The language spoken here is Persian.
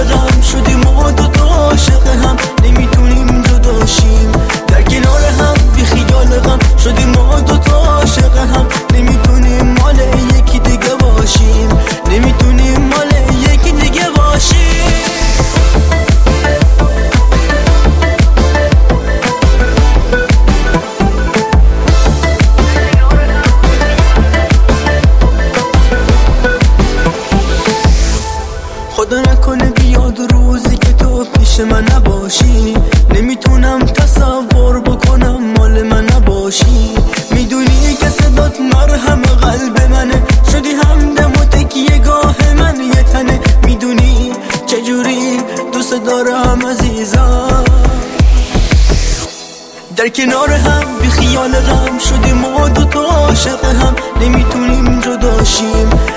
غم شدیم ما دوتا عاشق هم، نمیتونیم جداشیم. در کنار هم بی خیال غم شدیم ما دوتا عاشق هم، نمیتونیم مال یکی دیگه باشیم، نمیتونیم مال یکی دیگه باشیم. خدا نکنه بیاد روزی که تو پیش من نباشی، نمیتونم تصور بکنم مال من نباشی. میدونی که صدات مرهم قلب منه، شدی همدم و تکیه گاه من یه تنه. میدونی چجوری دوست دارم عزیزم. در کنار هم بی خیال غم شدیم ما دوتا عاشق هم، نمیتونیم جداشیم.